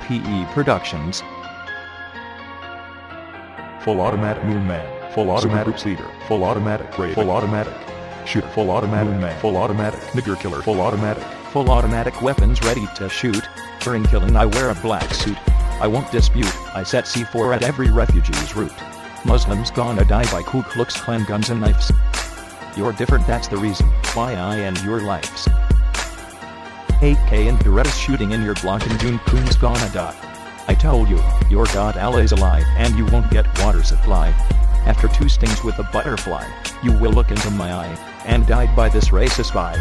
PE Productions. Full automatic Moon Man, full automatic groups leader, full automatic raid, full automatic shooter, full automatic Moon Man, full automatic nigger killer, full automatic. Full automatic weapons ready to shoot. During killing I wear a black suit. I won't dispute, I set C4 at every refugee's route. Muslims gonna die by Ku Klux Klan guns and knives. You're different, that's the reason why I end your lives. AK and Berettas shooting in your block and June Coon's gonna die. I told you, your god ally's alive and you won't get water supply. After 2 stings with a butterfly, you will look into my eye and died by this racist spy.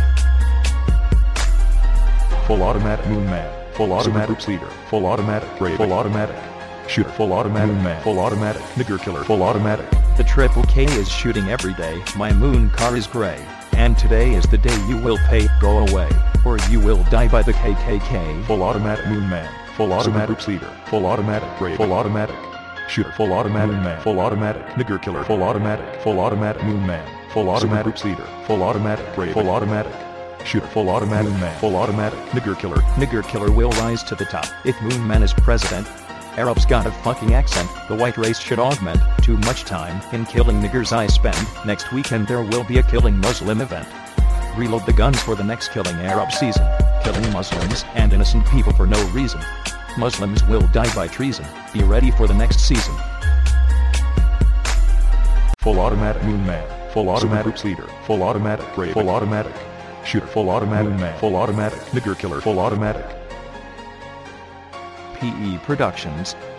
Full automatic Moon Man, full automatic groups leader, full automatic raid, full automatic shooter, full automatic Moon Man, full automatic nigger killer, full automatic. The Triple K is shooting every day, my moon car is gray. And today is the day you will pay, go away, or you will die by the KKK. Full automatic Moon Man, full automatic groups leader, full automatic raid, full automatic shooter, full automatic Moon Man, full automatic nigger killer, full automatic Moon Man, full automatic groups leader, full automatic raid, full automatic shooter, full automatic Moon Man, full automatic nigger killer. Nigger killer will rise to the top if Moon Man is president. Arabs got a fucking accent, the white race should augment. Too much time in killing niggers I spend. Next weekend there will be a killing Muslim event. Reload the guns for the next killing Arab season. Killing Muslims and innocent people for no reason. Muslims will die by treason. Be ready for the next season. Full automatic Moon Man, full automatic groups leader, full automatic raid, full automatic shooter, full automatic Moon Man, full automatic nigger killer, full automatic. PE Productions.